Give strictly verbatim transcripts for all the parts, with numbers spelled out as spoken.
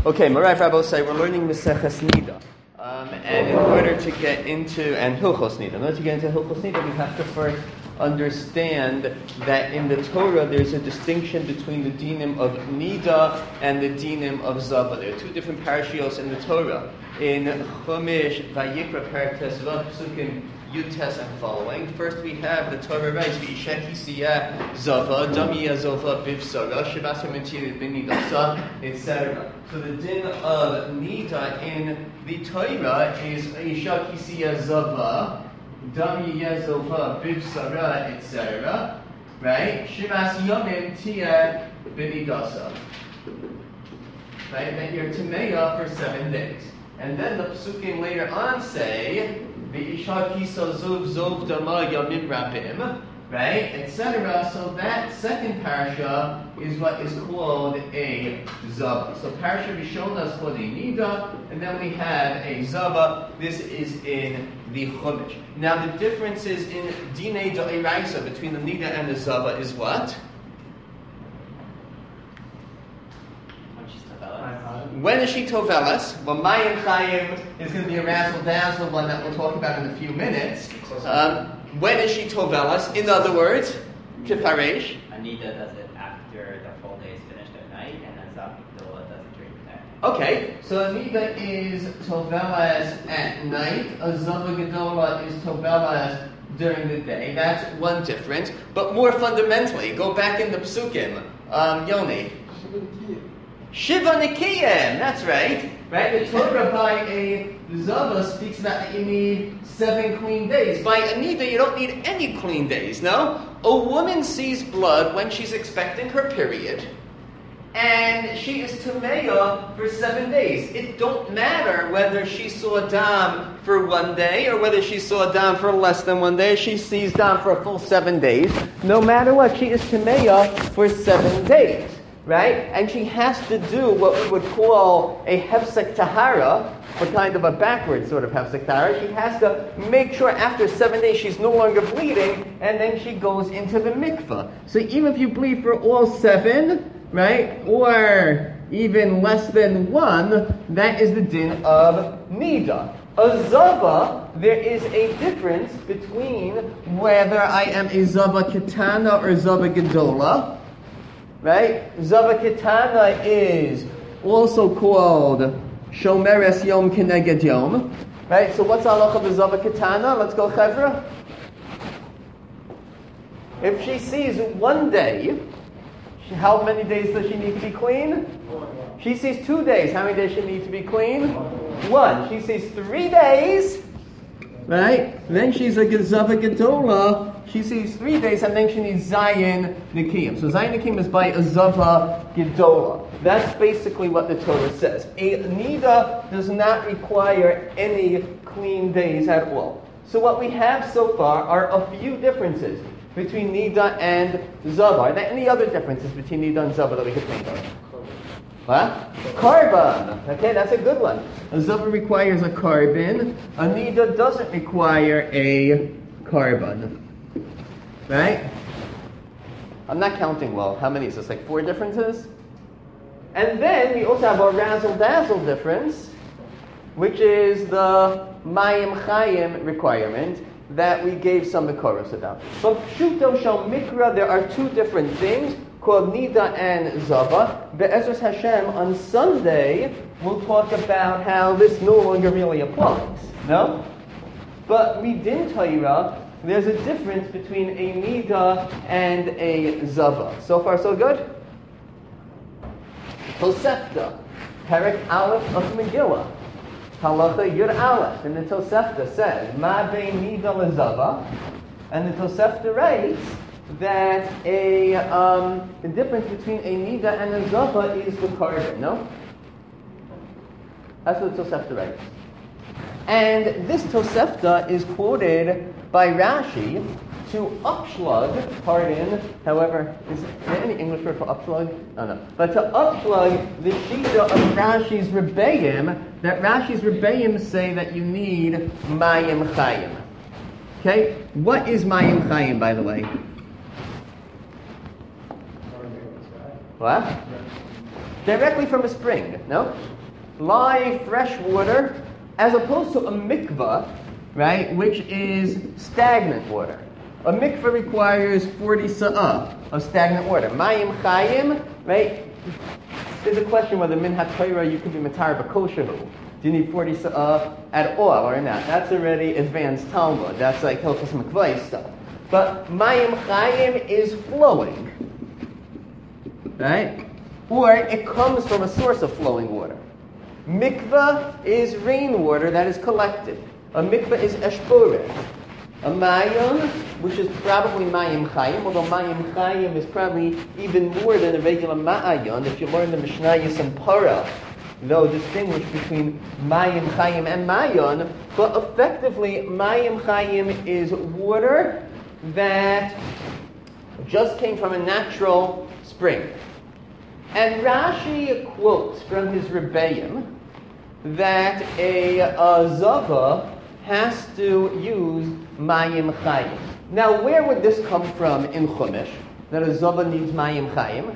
Okay, Morai Rabbo say we're learning Maseches Nida. Um, and in order to get into, and Hilchos Nida, in order to get into Hilchos Nida, we have to first understand that in the Torah there's a distinction between the dinim of Nida and the dinim of Zava. There are two different parashios in the Torah. In Chumash, Vayikra, Perek Tesvav, Psukim, Yud Tes and following. First we have the Torah writes, V'ishek Yisiyah Zava, Damiyah Zava Bivsara, Shabasa Mentir Binidasa, et cetera. So the din of Nida in the Torah is V'ishek Yisiyah Zava, Damiyah Zava Bivsara, et cetera. Right? Shivas Yomim Tia Binidasa. Right? That you're Tameya for seven days. And then the Psukim later on say, V'isha kisa zov zov dama yamim rabim, right, et cetera. So that second parasha is what is called a Zava. So parasha Rishona is called a Nida, and then we have a Zava. This is in the Chumash. Now the differences in Dinei D'Oraisa between the Nida and the Zava is what? When is she Tovelas? Well, Mayim Chayim is going to be a razzle-dazzle one that we'll talk about in a few minutes. Um, when is she Tovelas? In other words, Kifaresh. Anida does it after the full day is finished at night, and then Zavdola does it during the day. Okay, so Anida is Tovelas at night. A Zava Gedola is Tovelas during the day. That's one difference. But more fundamentally, go back in the Psukim. Um, Yoni. Shiva Nikiyim, that's right. Right? The Torah by a Zava speaks about that you need seven clean days. By Anida, you don't need any clean days, no? A woman sees blood when she's expecting her period, and she is Tameya for seven days. It don't matter whether she saw Dam for one day or whether she saw Dam for less than one day. She sees Dam for a full seven days. No matter what, she is Tameya for seven days. Right? And she has to do what we would call a hefsek tahara, or kind of a backward sort of hefsek tahara. She has to make sure after seven days she's no longer bleeding, and then she goes into the mikveh. So even if you bleed for all seven, right, or even less than one, that is the din of Nida. A Zava, there is a difference between whether I am a Zava Ketana or Zava Gedola. Right? Zava Ketana is also called Shomeres Yom Keneged Yom. Right? So what's halacha of Zava Ketana? Let's go Chevra. If she sees one day, how many days does she need to be clean? She sees two days. How many days does she need to be clean? One. She sees three days. Right? Then she's a Zava Gedola. She sees three days, and then she needs Zayin Nikiyim. So Zayin Nikiyim is by a Zava Gedola. That's basically what the Torah says. A Nida does not require any clean days at all. So what we have so far are a few differences between Nida and Zava. Are there any other differences between Nida and Zava that we could think of? What? Carbon. Okay, that's a good one. A Zava requires a carbon. A Nida doesn't require a carbon. Right? I'm not counting well. How many is this? Like four differences? And then we also have a razzle-dazzle difference, which is the Mayim Chayim requirement that we gave some Mikoros about. But Pshuto Shal Mikra, there are two different things called Nida and Zava. Be'ezras Hashem, on Sunday, we'll talk about how this no longer really applies. No? But Midin Torah, there's a difference between a Nida and a Zava. So far, so good? Tosefta, Perek Aleph of Megillah, Halacha Yud Aleph, and the Tosefta says, Ma bein Nida leZava, and the Tosefta writes that a um, the difference between a Nida and a Zava is the carbon, no? That's what the Tosefta writes. And this Tosefta is quoted by Rashi to upslug, pardon, however, is there any English word for upslug? Oh no. But to upslug the Shita of Rashi's Rebbeim, that Rashi's Rebbeim say that you need Mayim Chayim. Okay? What is Mayim Chayim, by the way? What? directly from a spring, no? Live, fresh water, as opposed to a mikvah, right, which is stagnant water. A mikvah requires forty sa'ah of stagnant water. Mayim chayim, right? There's a question whether min ha-Torah you could be matar b'koshehu. Do you need forty sa'ah at all or not? That's already advanced Talmud. That's like Hilchos Mikvah stuff. But mayim chayim is flowing, right? Or it comes from a source of flowing water. Mikvah is rainwater that is collected. A mikvah is eshboreh. A mayim, which is probably mayim chayim, although mayim chayim is probably even more than a regular ma'ayon. If you learn the Mishnayos and Parah, they'll distinguish between mayim chayim and mayon, but effectively mayim chayim is water that just came from a natural spring. And Rashi quotes from his Rebbeim that a, a zava has to use mayim chayim. Now, where would this come from in Chumash, that a zava needs mayim chayim?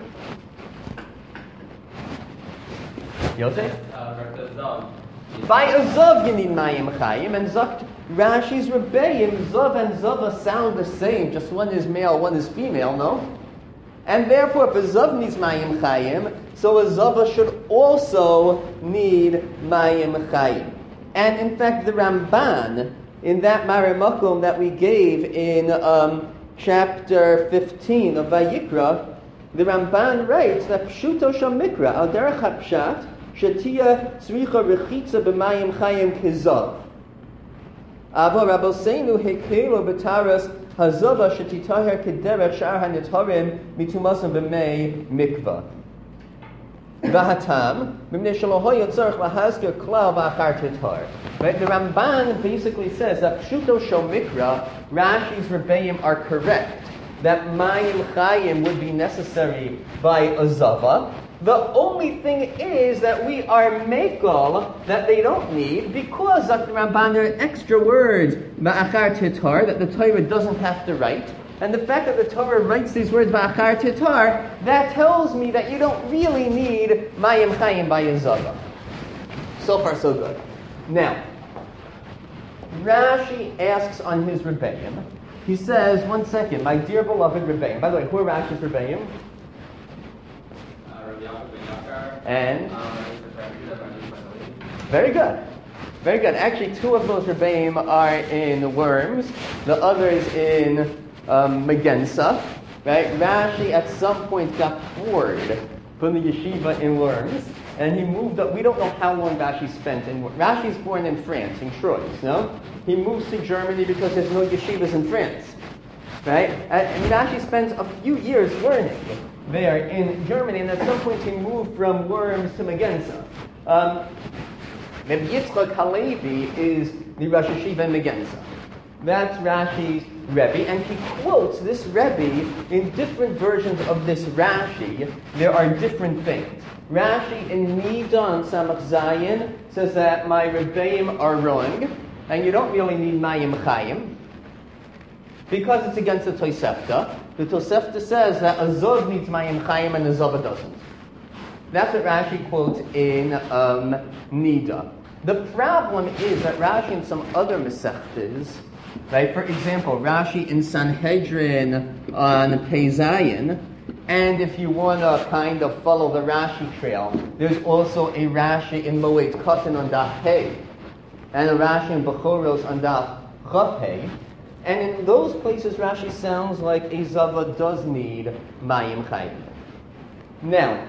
Yosef? By a zav you need mayim chayim, and zakt Rashi's Rebbeim, zav and zava sound the same, just one is male, one is female, no? And therefore, if a zav needs mayim chayim, so a zava should also need mayim chayim. And in fact, the Ramban, in that Maramakum that we gave in um, chapter fifteen of Vayikra, the Ramban writes that Pshuto Shamikra, al derech hapshat, shetia tzricha rechitza b'mayim chayim kizav. Avo Rabosenu hekelo b'taras hazava shetitaher kederech shar hanitharim mitumasim b'mei mikvah. Vahatam, mimnei shaloho yotzarech lahazkir klal b'achar titar. Right, the Ramban basically says that Pshuto Shomikra, Rashi's Rebbeim are correct that mayim chayim would be necessary by a zava. The only thing is that we are mekel that they don't need because of the Ramban there are extra words ba'achar titar that the Torah doesn't have to write. And the fact that the Torah writes these words ba'achar titar, that tells me that you don't really need mayim chayim by a zava. So far, so good. Now, Rashi asks on his Rebbeim, he says, one second, my dear beloved Rebbeim. By the way, who are Rashi's Rebbeim? And? Very good. Very good. Actually, two of those Rebbeim are in Worms, the other is in um, Megensa. Right? Rashi at some point got bored from the yeshiva in Worms, and he moved up. We don't know how long Rashi spent in Worms. Rashi's born in France, in Troyes, no? He moves to Germany because there's no yeshivas in France. Right? And Rashi spends a few years learning there in Germany, and at some point he moved from Worms to Megensa. Um, Rebbe Yitzchak Halevi is the Rosh Yeshiva in Megensa. That's Rashi's Rebbe, and he quotes this Rebbe in different versions of this Rashi. There are different things. Rashi in Nidan Samach Zayin says that my Rebbeim are wrong, and you don't really need Mayim Chayim, because it's against the Tosefta. The Tosefta says that a Zov needs Mayim Chayim and a Zova doesn't. That's what Rashi quotes in um, Nida. The problem is that Rashi in some other Masechtas, right? For example, Rashi in Sanhedrin on Peizayin, and if you want to kind of follow the Rashi trail, there's also a Rashi in Moed Katan on Daf Hey, and a Rashi in Bechoros on Daf Chav Hey. And in those places, Rashi sounds like a Zava does need Mayim Chayim. Now,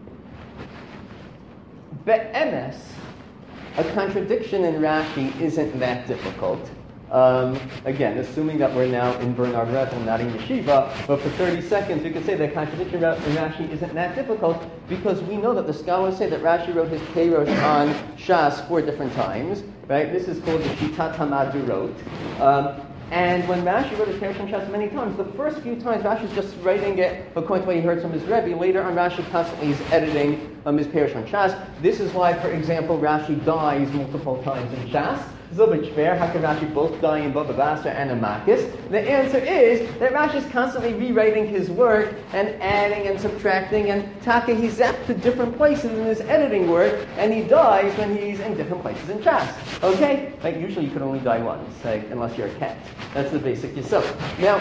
Be'emes, a contradiction in Rashi isn't that difficult. Um, again, assuming that we're now in Bernard Revel, not in Yeshiva, but for thirty seconds we could say that contradiction in Rashi isn't that difficult because we know that the scholars say that Rashi wrote his Peirosh on Shas four different times, right? This is called the Shitat HaMadurot. Um, And when Rashi wrote his Peirosh on Shas many times, the first few times Rashi's just writing it according to what he heard from his Rebbe. Later on, Rashi constantly is editing um, his Peirosh on Shas. This is why, for example, Rashi dies multiple times in Shas. Zubit Shver, how can Rashi both die in Baba Basra and in Makis? The answer is that Rashi is constantly rewriting his work and adding and subtracting, and Taka, he's zapped to different places in his editing work, and he dies when he's in different places in Shas. Okay? Like, usually you could only die once, like, unless you're a cat. That's the basic Yisod. Now,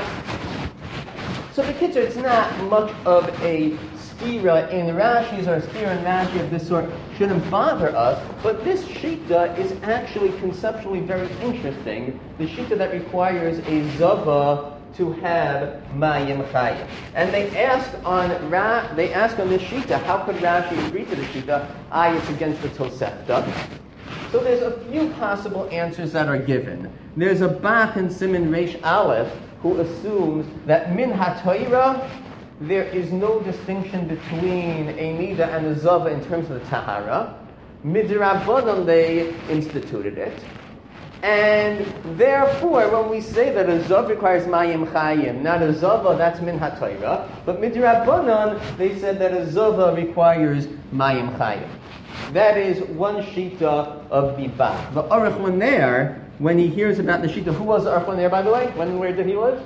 so the kids, it's not much of a stira in Rashi's or a stira in Rashi of this sort shouldn't bother us, but this shita is actually conceptually very interesting. The shita that requires a zava to have mayim chayim. And they asked on Ra, they asked on this shita, how could Rashi agree to the shita? Ah, it's against the Tosefta. So there's a few possible answers that are given. There's a Bach in Siman Reish Aleph who assumes that min ha-Torah, there is no distinction between a nida and a zava in terms of the tahara. Midrabanan, they instituted it. And therefore, when we say that a zav requires mayim chayim, not a zava, that's min ha-Torah. But midrabanan, they said that a zava requires mayim chayim. That is one shita of the Bach. The Aruch Laner, when he hears about the shita, who was the Aruch Laner, by the way? When and where did he live?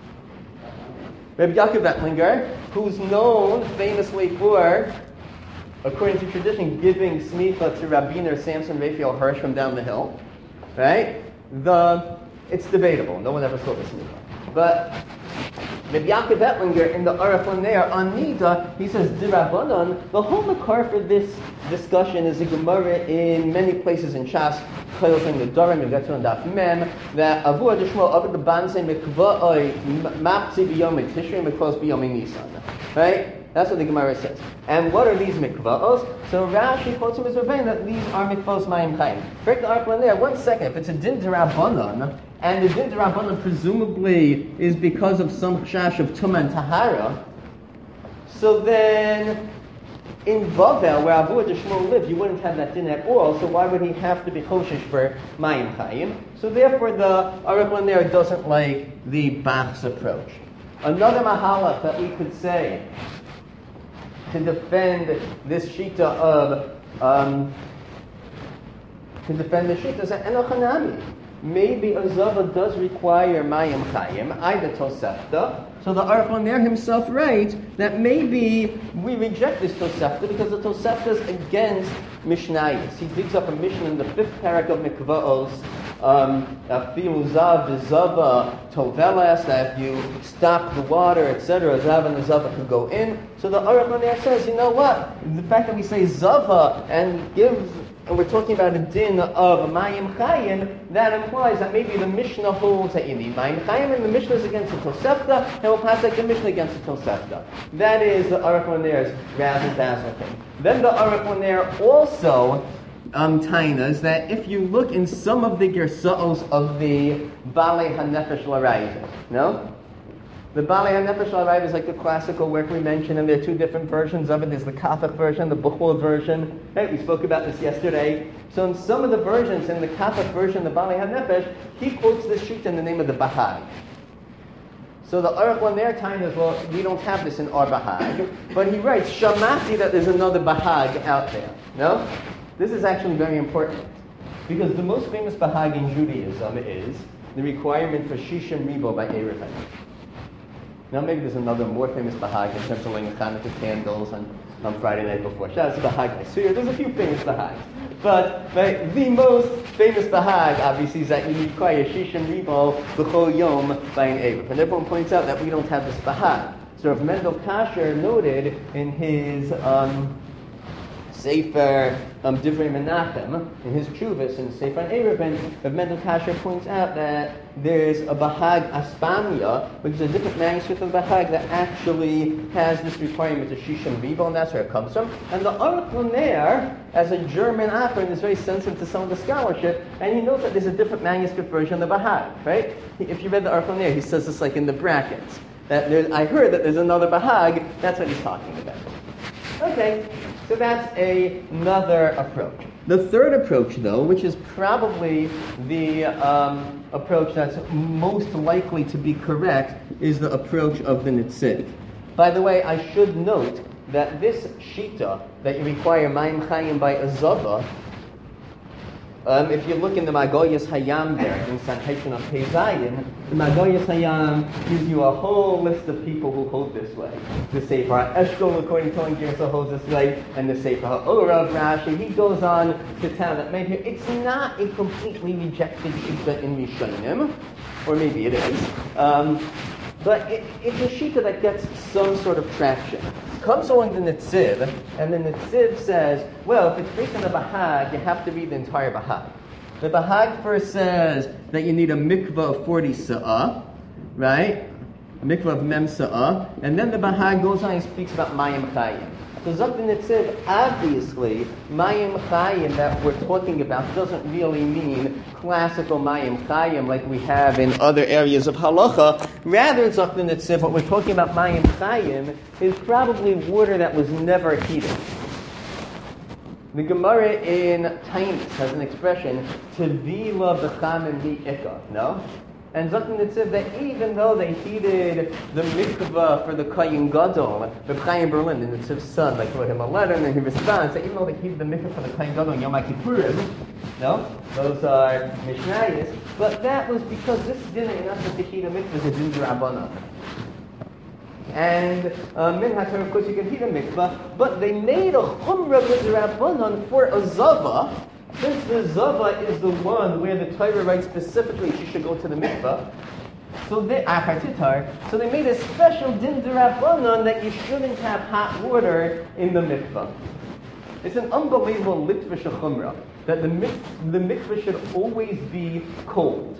Rabbi Yaakov Ettlinger, who's known famously for, according to tradition, giving smicha to Rabbiner Samson Raphael Hirsch from down the hill. Right? The It's debatable. No one ever saw the smicha. But Rabbi Yaakov Ettlinger in the Aruch Laner on Nida, he says, D'Rabbanan, the whole makar for this discussion is a Gemara in many places in Shas, Chayos in the Dorim, you get to on Daf Mem, that Avu Adishmo Avad the Banse Mikva'oi Mapzi B'yom Tishrei Mikvos B'yom Nisan. Right? That's what the Gemara says. And what are these mikva'os? So Rashi quotes him as Ravine that these are mikva'os mayim chayim. Break the Aruch Laner, one second. If it's a din d'Rabbanan, and the din d'Rabbanan presumably is because of some chash of tumah and tahara, so then in Bavel, where Avu Adishmo lived, you wouldn't have that din at all, so why would he have to be choshesh for mayim chayim? So therefore the Aruch Laner doesn't like the Bach's approach. Another mahalach that we could say to defend this shita of, um, to defend the shita is that enochanami. Maybe a zava does require mayim chayim, either Tosefta. So the Aruch Laner himself writes that maybe we reject this Tosefta because the Tosefta is against Mishnayos. He digs up a Mishnah in the fifth parak of Mikva'os, Afilu zav v'zava tovelas, that if you stop the water, et cetera, zav and the zava could go in. So the Aruch Laner says, you know what? The fact that we say zava and gives, and we're talking about a din of mayim chayim, that implies that maybe the Mishnah holds that you need mayim chayim, and the Mishnah is against the Tosefta, and we'll pass like the Mishnah against the Tosefta. That is the Aruch Laner's razzle dazzle thing. Then the Aruch Laner also um, tainas that if you look in some of the gersaos of the Balei HaNefesh L'Rayv, no? The Balei HaNefesh L'Rayv is like the classical work we mentioned, and there are two different versions of it. There's the Kathach version, the Buchol version. Right? We spoke about this yesterday. So in some of the versions, in the Kathach version, the Balei HaNefesh, he quotes this sheet in the name of the Bahag. So the Aruch Laner time is, well, we don't have this in our Bahag, but he writes, Shamati, that there's another Bahag out there. No? This is actually very important, because the most famous Bahag in Judaism is the requirement for Shishim Ribo by Erev. Now maybe there's another more famous Bahag in terms of lighting Hanukkah candles on, on Friday night before Shabbos, Bahag Nesuya. There's a few famous Bahags. But right, the most famous Bahag, obviously, is that you require Shishim Ribo B'chol Yom by an Erev. And everyone points out that we don't have this Bahag. So Rav Mendel Kasher noted in his um, Sefer um, Divrei Menachem, in his Chuvas in Sefer Erevin, Rav Mendel Kasher points out that there's a Bahag Aspamia, which is a different manuscript of Bahag that actually has this requirement of Shishim Ribo, and that's where it comes from. And the Aruch Laner, as a German author, is very sensitive to some of the scholarship, and he knows that there's a different manuscript version of the Bahag, right? If you read the Aruch Laner, he says this like in the brackets. That there's, I heard that there's another Bahag, that's what he's talking about. Okay. So that's a, another approach. The third approach, though, which is probably the um, approach that's most likely to be correct, is the approach of the Nitziv. By the way, I should note that this shita, that you require mayim chayim by a zava, Um, if you look in the Magoyas Hayam there, in Sanhedrin on Pei Zayin, the Magoyas Hayam gives you a whole list of people who hold this way. The Sefer HaEshkol, according to Owen Girsa, holds this way, and the Sefer HaOrav Rashi. He goes on to tell that maybe it's not a completely rejected shita in Rishonim, or maybe it is, um, but it, it's a shita that gets some sort of traction. Comes along the Netziv, and the Netziv says, well, if it's based on the Bahag, you have to read the entire Bahag. The Bahag first says that you need a mikvah of forty sa'ah, right? A mikvah of mem sa'ah, and then the Bahag goes on and speaks about mayim chayim. So Zok the Netziv, obviously, mayim chayim that we're talking about doesn't really mean classical mayim chayim like we have in other areas of halacha. Rather, Zok the Netziv, what we're talking about mayim chayim is probably water that was never heated. The Gemara in Tainis has an expression, tevila b'chamim bi'ikah, no? And Zok the Netziv that even though they heated the mikvah for the Kohen Gadol, the Chaim Berlin, the Netziv's son, like wrote him a letter, and then he responds that even though they heated the mikvah for the Kohen Gadol in Yom HaKippurim, no, those are Mishnayos, but that was because this dinner in us to heat a mikvah is a din d'Rabbanan. And uh, min HaTorah, of course, you can heat a mikvah, but they made a chumrah d'Rabbanan for a zava. Since the zava is the one where the Torah writes specifically she should go to the mikvah, so they so they made a special din d'Rabbanan that you shouldn't have hot water in the mikvah. It's an unbelievable litvish chumrah that the mik- the mikvah should always be cold.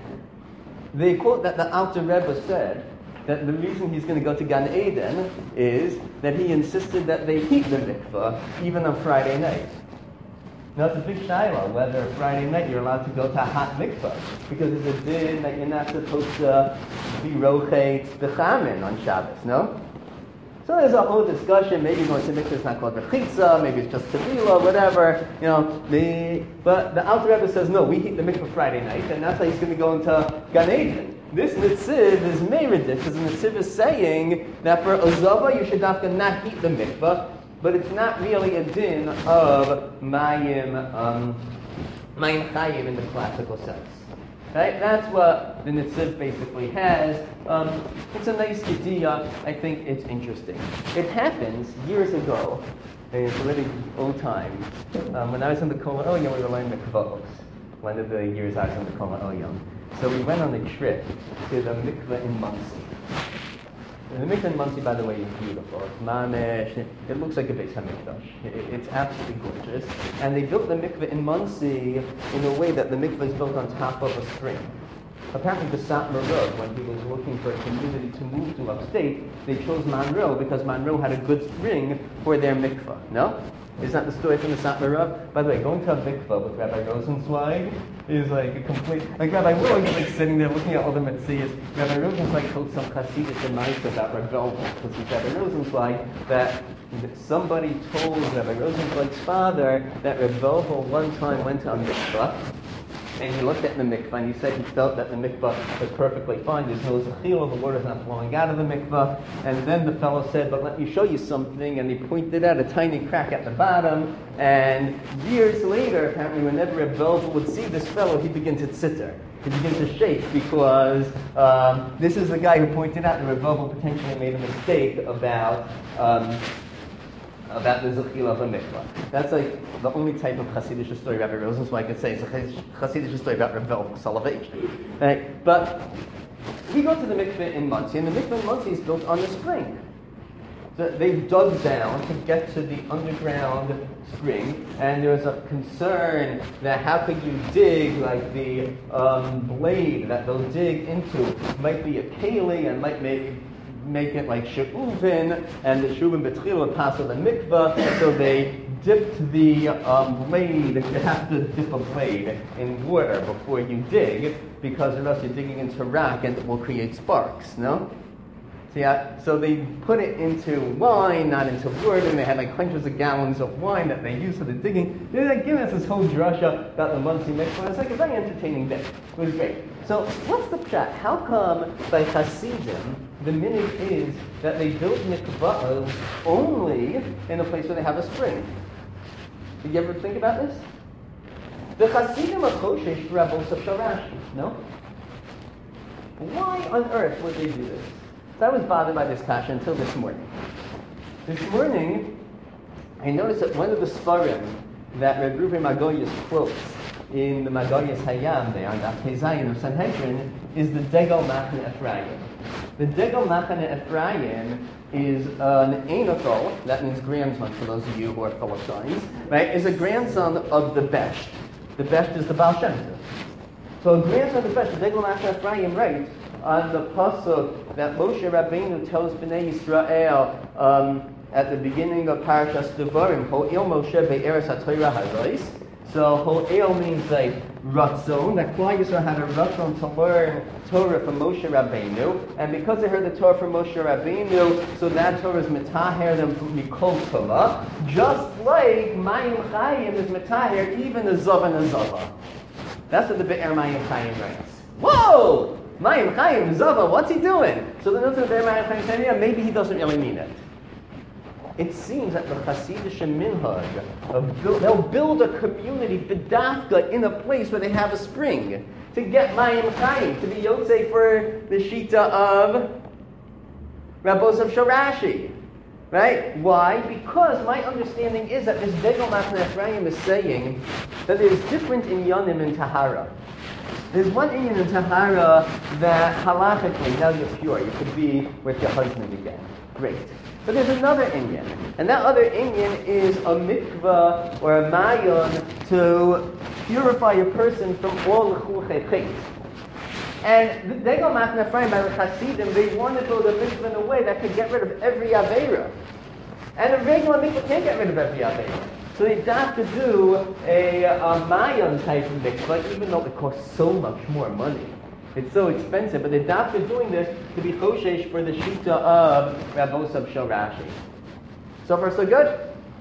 They quote that the Alter Rebbe said that the reason he's going to go to Gan Eden is that he insisted that they heat the mikvah even on Friday night. Now it's a big shiloh whether Friday night you're allowed to go to a hot mikvah, because it's a din that you're not supposed to be rochetz b'chamin on Shabbos, no? So there's a whole discussion, maybe going to mikvah is not called rechitza, maybe it's just tefillah, whatever, you know. The, but the Alter Rebbe says, no, we heat the mikvah Friday night, and that's how he's going to go into Gan Eden. This Netziv is meredith, because the Netziv is saying that for a zava you should have to not heat the mikvah, but it's not really a din of mayim, um, mayim chayim in the classical sense. Right? That's what the Netziv basically has. Um, it's a nice idea. I think it's interesting. It happens years ago, and it's already old time. Um, when I was in the Kol HaOyam, we were learning the Kavos. One of the years I was in the Kol HaOyam. So we went on a trip to the mikveh in Monsey. The mikveh in Monsey, by the way, is beautiful. It's mamesh. It looks like a Beis Hamikdash. It, it's absolutely gorgeous. And they built the mikveh in Monsey in a way that the mikveh is built on top of a spring. Apparently, the Satmar Rav, when he was looking for a community to move to upstate, they chose Monroe because Monroe had a good spring for their mikveh. No? Is that the story from the Satmar Rav? By the way, going to a mikveh with Rabbi Rosenzweig is like a complete... Like Rabbi Will is like sitting there looking at all the mitzvahs. Rabbi Rosenzweig told some Hasidic advice about Rabbi Velvel, because he's Rabbi Rosenzweig, that somebody told Rabbi Rosenzweig's father that Rabbi Velvel one time went to a mikveh, and he looked at the mikveh, and he said he felt that the mikveh was perfectly fine. There's no zechila, the water's not flowing out of the mikveh. And then the fellow said, but let me show you something. And he pointed out a tiny crack at the bottom. And years later, apparently, whenever a Velvel would see this fellow, he'd begin to tsitter. He'd begin to shake because um, this is the guy who pointed out that Reb Velvel potentially made a mistake about... Um, about the Zechila of a mikvah. That's like the only type of Hasidic story Rabbi Rosenzweig could say. It's a Hasidic story about Reb Velvel Soloveitch. Right? But we go to the mikveh in Monsey, and the mikveh in Monsey is built on the spring. So they dug down to get to the underground spring, and there's a concern that how could you dig, like the um, blade that they'll dig into might be a keli and might maybe make it like she'uvin, and the she'uvin betchil would pass on the mikvah, so they dipped the um, blade. You have to dip a blade in water before you dig, because or else you're digging into rock and it will create sparks, no? So, yeah, so they put it into wine, not into wood, and they had like hundreds of gallons of wine that they used for the digging. They're like giving us this whole drasha about the Monsey mikvah. It's like a very entertaining day. It was great. So what's the pshat? How come by Hasidim the minhag is that they build mikvahs only in a place where they have a spring? Did you ever think about this? The Hasidim are Choshesh for Rabbi Yosef Shel Rashi. No? Why on earth would they do this? So I was bothered by this kasha until this morning. This morning, I noticed that one of the Sfarim that Reb Ruven Magoyas quotes in the Magoyas Hayam there on the Zayin of Sanhedrin is the Degel Machane Ephraim. The Degel Machane Ephraim is an Einothol, that means grandson for those of you who are full of signs, right, is a grandson of the Besht. The Besht is the Baal Shem Tov. So a grandson of the Besht, the Degel Machane Ephraim, writes on the pasuk that Moshe Rabbeinu tells Bnei Yisrael um, at the beginning of Parashas Devarim, Ho'il Moshe be'eretz ha'Torah hazois. So Ho'il means like ratzon, that Klal Yisrael had a ratzon to learn Torah from Moshe Rabbeinu, and because they heard the Torah from Moshe Rabbeinu, so that Torah is mitaher them from Mikol Torah, just like Mayim Chayim is mitaher even a Zav and a Zava. That's what the Be'er Mayim Chayim writes. Whoa! Mayim Chayim, Zava, what's he doing? So the notes of the Be'er Mayim Chayim say, yeah, maybe he doesn't really mean it. It seems that the Hasidish minhag of build, they'll build a community b'dafka in a place where they have a spring to get Mayim Chayim, to be Yotzei for the Shita of Rabbi Yosef Shel Rashi. Right? Why? Because my understanding is that this Degel Machane Ephraim is saying that there's different inyanim in Tahara. There's one inyan in Tahara that halachically, now you're pure, you could be with your husband again. Great. But there's another inyan, and that other inyan is a mikvah or a mayon to purify a person from all l'chuchei chait. And the Degel Machane Ephraim by the Hasidim, they want to build a mikvah in a way that could get rid of every aveira. And a regular mikvah can't get rid of every aveira. So they have to do a, a mayon type of mikvah, even though it costs so much more money. It's so expensive, but the doctor is doing this to be choshesh for the shita of Rabbi Yosef Shel Rashi. So far, so good?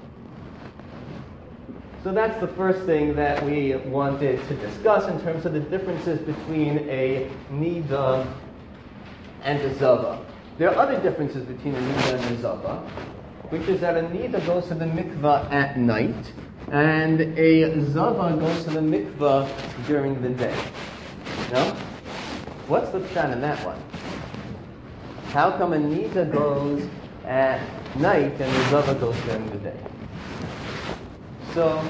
So that's the first thing that we wanted to discuss in terms of the differences between a nida and a zava. There are other differences between a nida and a zava, which is that a nida goes to the mikvah at night, and a zava goes to the mikvah during the day. No? What's the pshat in that one? How come a nida goes at night and the zava goes during the day? So,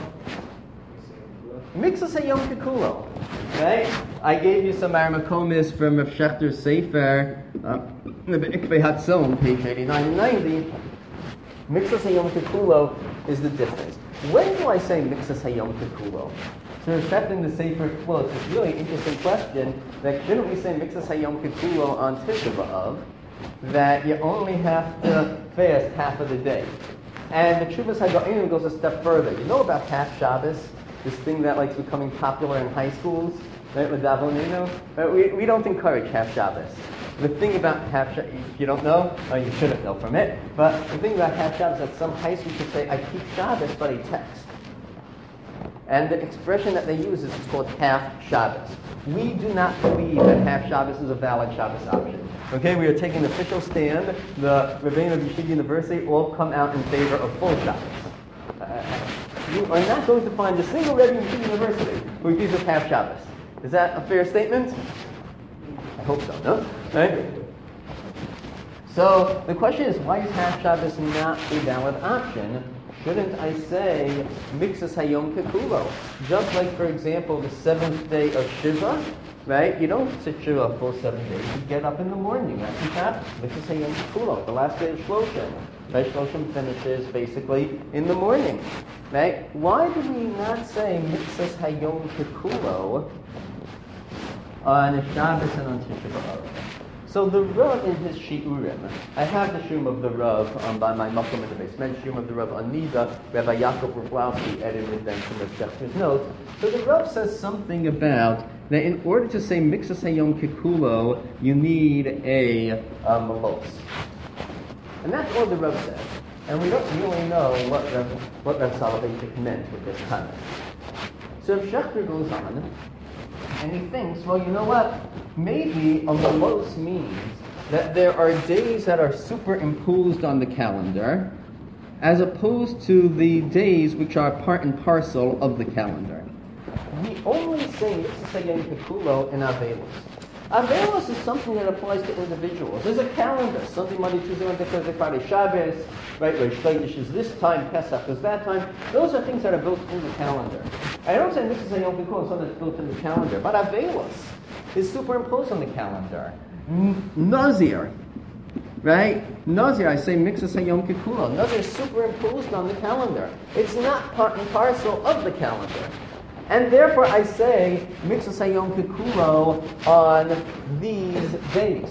Mixas Hayom Kekulo, right? I gave you some Aramakomis from Rav Shechter's Sefer, uh, the Ikvei Hatzon, page eighty-nine and ninety. Mixas Hayom Kekulo is the difference. When do I say Mixas Hayom Kekulo? So Rav Shechter in the Sefer quotes this really interesting question that shouldn't we say Mixas Hayom Kekulo on Tisha B'Av, that you only have to fast half of the day. And the Tshuvas HaGa'inim goes a step further. You know about half Shabbos, this thing that like is becoming popular in high schools, right? With Davonenu, right? We we don't encourage half Shabbos. The thing about half Shabbos, if you don't know, or you shouldn't know from it, but the thing about half Shabbos is that some high schools could say, I keep Shabbos, but I text. And the expression that they use is it's called half Shabbos. We do not believe that half Shabbos is a valid Shabbos option. Okay, we are taking an official stand. The Rebbeinu of Yeshiva University all come out in favor of full Shabbos. Uh, you are not going to find a single Rebbe in Yeshiva University who agrees with half Shabbos. Is that a fair statement? I hope so, no? Right? So the question is, why is half Shabbos not a valid option? Shouldn't I say Mixas Hayom Kekulo? Just like, for example, the seventh day of Shiva, right? You don't sit Shiva a full seven days. You get up in the morning. That's what happens. Mixas Hayom Kekulo, the last day of Shloshim. Right? Shloshim finishes basically in the morning. Right? Why do we not say Mixas Hayom Kekulo on a Shabbos and on Tisha B'Av? So the Rav in his Shiurim, I have the Shum of the Rav um, by my Makom in the basement, Shum of the Rav on Nida, Rabbi Yaakov Raflowski edited them from the Shechter's notes. So the Rav says something about that in order to say Mixas Hayom Kekulo, you need a um, malos. And that's all the Rav says. And we don't really know what Rav, what Rav Soloveitchik meant with this comment. So if Shechter goes on, and he thinks, well, you know what? Maybe a malos means that there are days that are superimposed on the calendar, as opposed to the days which are part and parcel of the calendar. we only say Mitzvah Yom Kikulo in Avelos. Avelos is something that applies to individuals. There's a calendar. Sunday, Monday, Tuesday, Wednesday, Thursday, Friday, Shabbos, right? Rosh Chodesh is this time, Pesach is that time. Those are things that are built in the calendar. I don't say Mitzvah Yom Kikulo is something that's built in the calendar, but Avelos is superimposed on the calendar. N- Nazir, right? Nazir, I say Mitzvah Yom Kikulo. Nazir is superimposed on the calendar. It's not part and parcel of the calendar. And therefore I say Mitzvah Yom Kikulo on these days.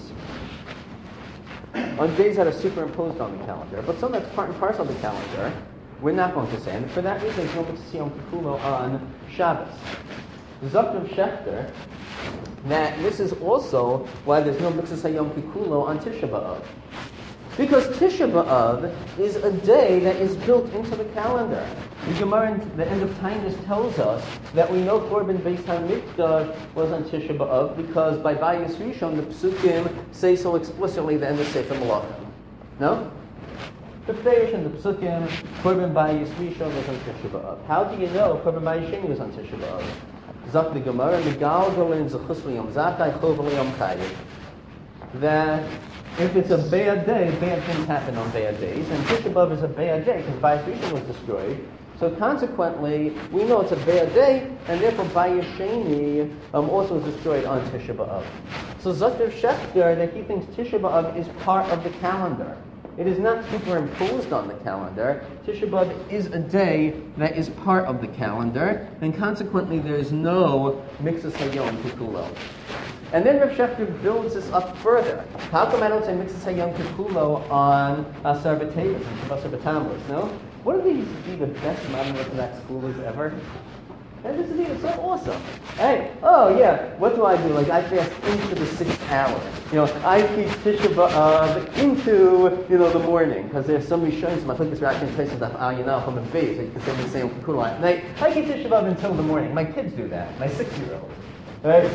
On days that are superimposed on the calendar. But some that's part and parcel of the calendar, we're not going to say. And for that reason, there's no Mitzvah Yom Kikulo on Shabbos. Zaktiv Shechter, that this is also why there's no Mitzvah Yom Kikulo on Tisha B'Av. Because Tisha B'Av is a day that is built into the calendar. The Gemara in the end of Tainus tells us that we know Korban Beis HaMikdash was on Tisha B'Av because by Bayis Rishon the Psukim say so explicitly the end of Sefer Malachim. No? The Feish and the Psukim, Korban Bayis Rishon was on Tisha B'Av. How do you know Korban Bayis Sheni was on Tisha B'Av? Zak the Gemara, Megal Golin Zechus L'Yom Zakai Chov L'Yom Chayiv. That if it's a bad day, bad things happen on bad days, and Tisha B'Av is a bad day because Bayis Rishon was destroyed. So consequently, we know it's a bad day, and therefore Bayis Sheni um, also was destroyed on Tisha B'Av. So Zaktiv Shechter, that he thinks Tisha B'Av is part of the calendar. It is not superimposed on the calendar. Tisha B'Av is a day that is part of the calendar, and consequently there is no Mitzvah Yom Kikulo. And then Rav Shechter builds this up further. How come I don't say Mitzvah Yom Kikulo on Asar B'Tevis and Shabbat B'Tammuz? No? Wouldn't these be the best modern Orthodox schoolers ever? And this is even so awesome. Hey, oh yeah, what do I do? Like I fast into the sixth hour. You know, I keep Tisha B'Av into, you know, the morning. Because there's so many shows, my focus reaction places that, ah, you know, from the base, so you can say the same Kikulo at night. I keep Tisha B'Av until the morning. My kids do that, my six-year-old. Right?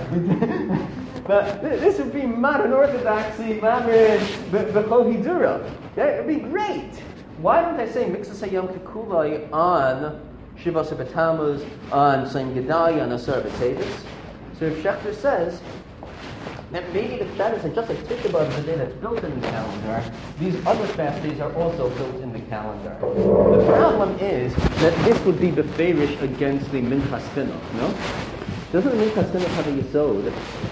But this would be modern orthodoxy, Mamrid, B'chol Hidura. It would be great. Why don't I say Mitzvah Yom Kikulo on Shiva B'Tammuz, on Saim Gedalia, on Asar B'Tevis? So if Shechter says that maybe the status is just like Tisha B'Av is a day that's built in the calendar, these other fast days are also built in the calendar. The problem is that this would be beferish against the Minchas Chinuch, no? Doesn't the Minchas Chinuch have a yesod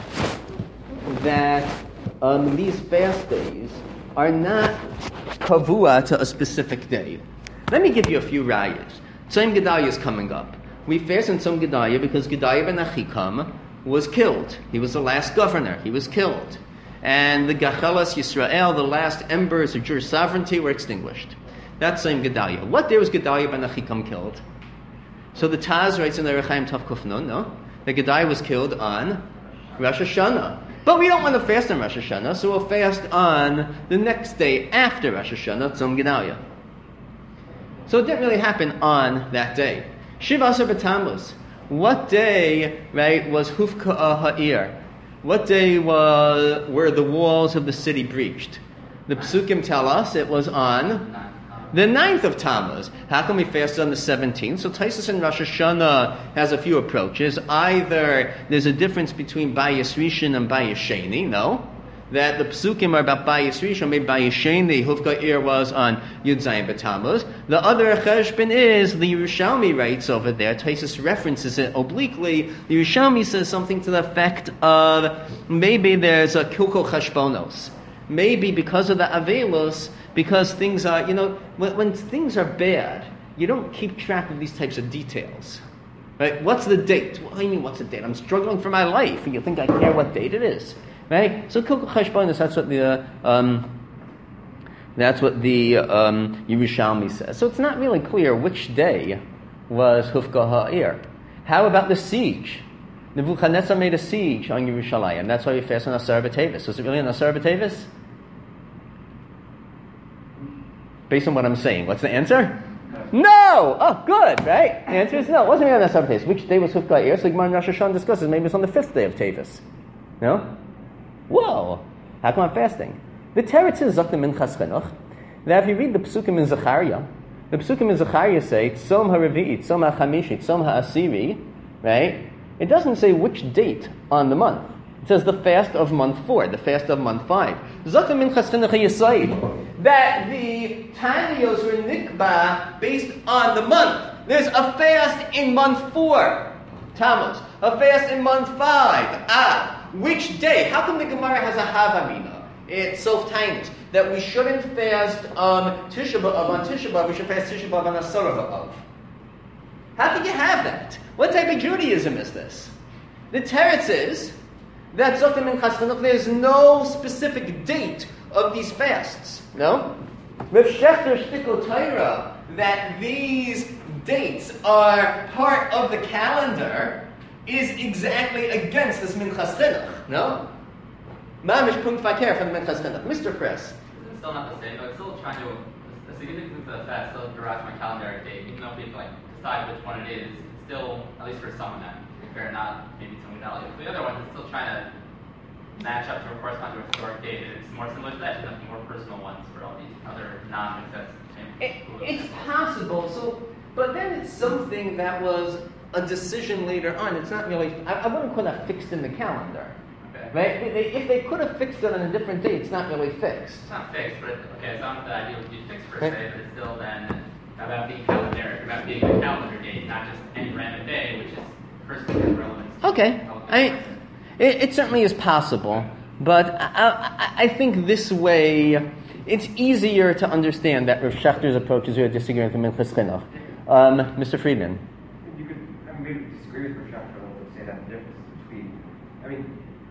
that um, these fast days are not kavua to a specific day? Let me give you a few rayas. Tzom Gedalia is coming up. We fast in Tzom Gedalia because Gedalia ben Achikam was killed. He was the last governor. He was killed. And the Gachelas Yisrael, the last embers of Jewish sovereignty, were extinguished. That's Tzom Gedalia. What day was Gedalia ben Achikam killed? So the Taz writes in the Rechaim Tav Kufnun, no? That Gedalia was killed on Rosh Hashanah. But we don't want to fast on Rosh Hashanah, so we'll fast on the next day after Rosh Hashanah, Tzom Gedalia. So it didn't really happen on that day. Shiva Asar B'Tammuz. What day, right, was Hufka'a Ha'ir? What day was, were the walls of the city breached? The Psukim tell us it was on the ninth of Tammuz. How can we fast on the seventeenth? So Taisus in Rosh Hashanah has a few approaches. Either there's a difference between Bayis Rishon and Bayis Sheni, no? That the Psukim are about Bayis Rishon, maybe Bayis Sheni, Hufka Ir was on Yud Zayin B'Tammuz. The other cheshbon is, the Yerushalmi writes over there, Taisus references it obliquely, the Yerushalmi says something to the effect of, maybe there's a Kilko Cheshbonos. Maybe because of the Avelos, because things are, you know, when, when things are bad, you don't keep track of these types of details. Right? What's the date? What do you mean, what's the date? I'm struggling for my life, and you think I care what date it is. Right? So Kilkul Cheshbonos, that's what the uh, um, that's what the um, Yerushalmi says. So it's not really clear which day was Hufka Ha'ir. How about the siege? Nebuchadnezzar made a siege on Yerushalayim. That's why we fast on Asar B'Tevis. Was it really on Asar B'Tevis? Based on what I'm saying, what's the answer? No! Oh, good, right? The answer is no. It wasn't really on Asar B'Tevis. Which day was Hufka Ha'ir? So Gemara in Rosh Hashanah discusses maybe it's on the fifth day of Tevis. No? Whoa! How come I'm fasting? The teretz is Zaktim Minchas Chinuch. That if you read the Psukim in Zechariah, the Psukim in Zechariah say Tzom HaRevi'i, Tzom HaChamishi, Tzom HaAsiri, right? it doesn't say which date on the month. It says the fast of month four, the fast of month five. That the Tanios were nikba based on the month. There's a fast in month four, Tammuz. A fast in month five, Ah. Which day? How come the Gemara has a Havamina? It's Sof Tainus. That we shouldn't fast on Tisha B'Av, on Tisha B'Av, we should fast Tisha B'Av on Asara B'Av. How can you have that? What type of Judaism is this? The teretz is that Zotim and Chastanuch, there's no specific date of these fasts. No? Rav Shechter Shtikl Torah, that these dates are part of the calendar, is exactly against this Minchas Chinuch. No? Mamish Punkt Fakir from the Minchas Chinuch. Mister Chris. It's still not the same, but it's still trying to, the significance of the fast still derives from a calendar date, even though we have to like, decide which one it is. It's still, at least for some of them, if they're not maybe some value. For the other ones, it's still trying to match up to or correspond to a historic date. And it's more similar to that, than the more personal ones for all these other non-success. It, it's possible, so, but then it's something that was a decision later on. It's not really, I, I wouldn't call that fixed in the calendar. Okay. Right? They, they, if they could have fixed it on a different date, it's not really fixed. It's not fixed, but it, okay, it's not the idea would be fixed per Right. se, but it's still then about being calendaric, about being a calendar date, not just any random day, which is personally relevant. Okay. I, it, it certainly is possible, but I, I, I think this way, it's easier to understand that Rav Shechter's approach is really disagreeing with the Minchas Chinuch. Um, Mister Friedman. You could, I mean, maybe disagree with Rav Shechter a little bit, say that the difference between, I mean,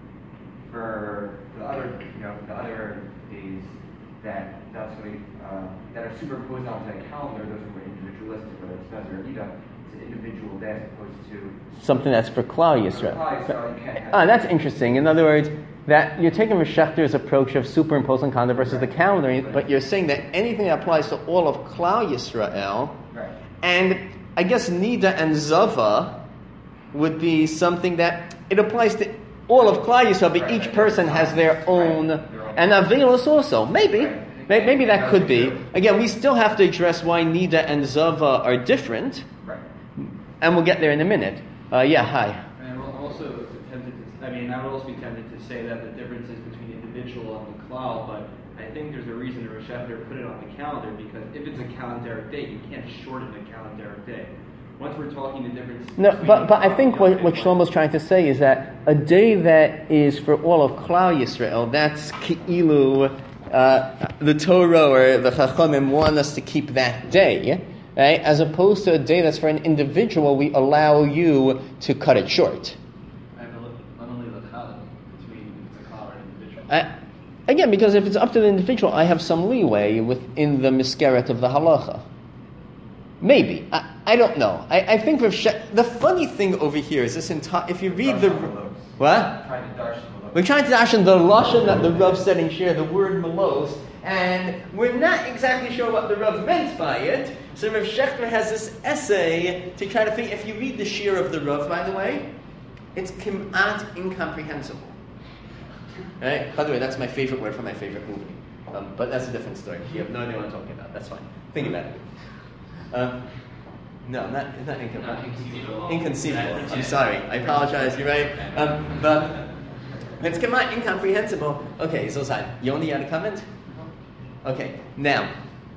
for the other, you know, the other days that that's really, uh, that are superimposed onto a calendar, those are more individualistic, whether it's Bezor or Ida, it's an individual day as opposed to Something that's for Klal Yisrael. Klal Yisrael, you can't have Ah, that's interesting. In other words, that you're taking Rav Shechter's approach of superimposing calendar versus the calendar, but you're saying that anything that applies to all of Klal Yisrael, Right. and I guess Nida and Zava would be something that it applies to all of Klal Yisrael, but each person has their own, and Avelos also. Maybe. May- Maybe that could be. Again, we still have to address why Nida and Zava are different, Right. and we'll get there in a minute. Uh, yeah, hi. And I'm also tempted to, I mean, I would also be tempted to say that the difference is between individual and the cloud, but I think there's a reason Rav Shechter put it on the calendar, because if it's a calendaric date, you can't shorten the calendaric day. Once we're talking the difference No, between but, but I the think cloud what, and what the Shlomo's trying to say is that a day that is for all of Klal Yisrael, that's Ki'ilu, uh, the Torah or the Chachamim want us to keep that day, right? As opposed to a day that's for an individual, we allow you to cut it short. I have to look, not only the cloud, between if it's a cloud or an individual. I, again, because if it's up to the individual, I have some leeway within the miskeret of the halacha. Maybe. I, I don't know. I, I think Rav She- the funny thing over here is this entire, if you read the... What? Trying to darshan the We're trying to darshan the lashon that the Rav said in Shir, the word melos, and we're not exactly sure what the Rav meant by it. So Rav Shechter has this essay to try to think. If you read the Shir of the Rav, by the way, it's kimat incomprehensible. Right? By the way, that's my favorite word for my favorite movie. Um, but that's a different story. You have no idea what I'm talking about. That's fine. Think about it. Um, no, not, not incomprehensible. Inconceivable. Inconceivable. I'm sorry. I apologize. You're right. Um, but it's come out incomprehensible. Okay, so side. Yoni, you had a comment? Okay. Now,